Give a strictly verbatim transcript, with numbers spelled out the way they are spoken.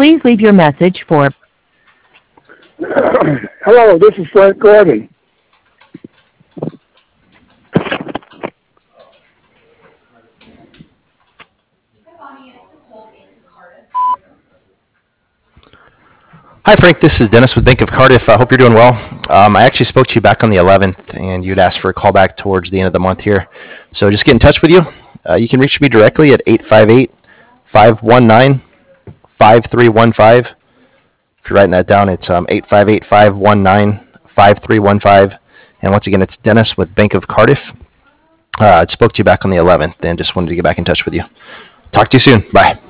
Please leave your message for... Hello, this is Frank Gordon. Hi, Frank. This is Dennis with Bank of Cardiff. I hope you're doing well. Um, I actually spoke to you back on the eleventh, and you'd asked for a call back towards the end of the month here. So just get in touch with you. Uh, you can reach me directly at eight five eight, five one nine, five three one five. If you're writing that down, it's um, eight five eight, five one nine, five three one five. And once again, it's Dennis with Bank of Cardiff. Uh, I spoke to you back on the eleventh and just wanted to get back in touch with you. Talk to you soon. Bye.